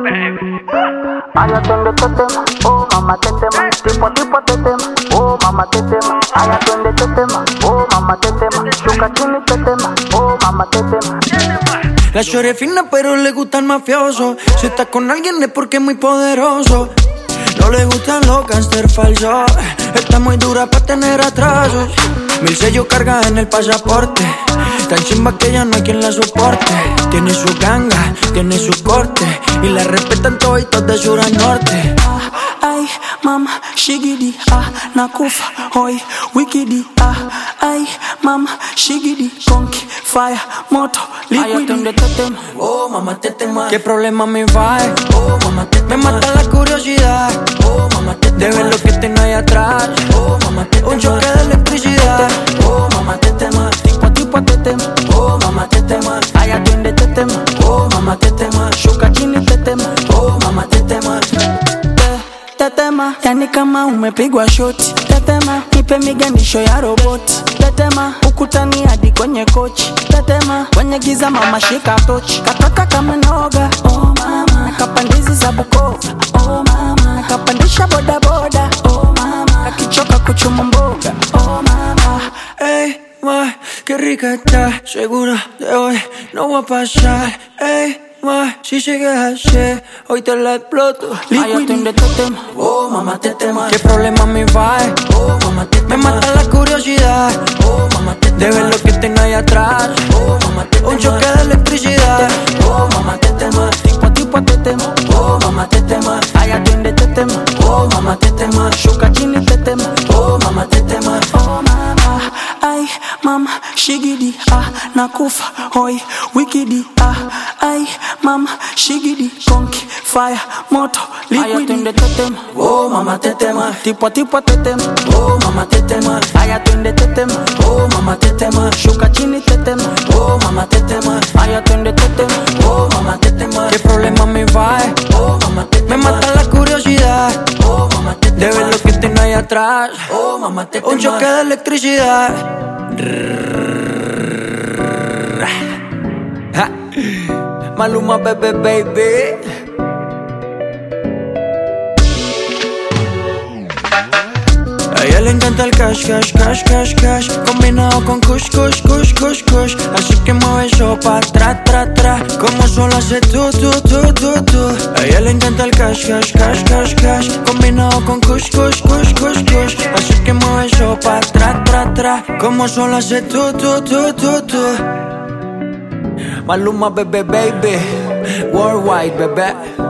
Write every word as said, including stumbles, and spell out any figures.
Ay, atiende este tema, oh mamá este tema, tipo tipo este tema, oh mamá este tema. Ay, atiende este tema, oh mamá este tema, chuca chini este tema, oh mamá este tema. La shorty es fina pero le gusta el mafioso. Si está con alguien es porque es muy poderoso. No le gustan los gangsters falsos. Está muy dura para tener atrasos. Mil sellos carga en el pasaporte. Tan chimba que ya no hay quien la soporte. Tiene su ganga, tiene su corte. Y la respetan toditos de sur a norte. Ah, ay, mama, shigidi, ah, nakufa, hoy, wikidi, ah, ay, mama, shigidi, conky, fire, moto, liquidi. Oh, mamá, te tema. ¿Qué problema me va? Oh, mamá, te tema. Me mata la curiosidad. Oh, mamá, te tema. De ver lo que tengo ahí atrás. Oh, mamá, te tema. Un choque de electricidad. Oh, mamá, te tema. Tipo, tipo, te tema. Oh, mamá, te tema. Ay, atiende, te tema. Oh, mamá, te tema. Shuka chini, te tema. Oh, mamá, te tema. Tetema, yani kama umepigwa shoti. Tetema, nipe miganisho ya roboti. Tetema, ukutani hadi kwenye kochi. Tetema, kwenye giza mama shika tochi. Kataka kama noga, oh mama. Nakapandizi za Bukova, oh mama. Nakapandisha boda boda, oh mama. Nakichoka kuchuma mboga, oh mama. Ey, ma, qué rica está. Segura de hoy no va a pasar. Ey, ma, si sigues así, hoy te la exploto. Ay, atiende este tema. Oh, mamá, te tema. ¿Qué problema me va? Oh, mamá, te tema. Me mata la curiosidad. Oh, mamá, te tema. De ver lo que tengo ahí atrás. Oh, mamá, te tema. Un choque de electricidad. Oh, mamá, te tema. Tipo, tipo, te tema. Oh, mamá, te tema. Ay, atiende este tema. Oh, mamá, te tema. Shuka chini, te tema. Oh, mamá, te tema. Oh, mama. Ay, mama, shigidi, ah, nakufa, hoy, wikidi, ah, ay, mama, shigidi, conky, fire, moto, liquidi. Ay, atiende este tema. Oh, mamá, te tema. Tipo, tipo, te tema. Oh, mamá, te tema. Ay, atiende este tema. Oh, mamá, te tema. Shuka chini, te tema. Oh, mamá, te tema. Ay, atiende este tema. Oh, mamá, te tema. ¿Qué problema me va? Oh, mamá, te tema. Me mata la curiosidad. Oh, mamá, te tema. De ver lo que tengo ahí atrás. Oh, mamá, te tema. Un choque de electricidad. Ja. Maluma, bebé, baby. A ella le encanta el cash, cash, cash, cash, cash. Combinado con kush, kush, kush, kush, kush. Así que mueve eso pa' tra, tra, tra. Como solo hace tú, tú, tú, tú, tú. A ella le encanta el cash, cash, cash, cash, cash. Combinado con kush, kush, kush, kush, kush. Así que mueve eso pa' tra, tra, tra. Como solo hace tú, tú, tú, tú, tú. Maluma, bebé, baby. Worldwide, bebé.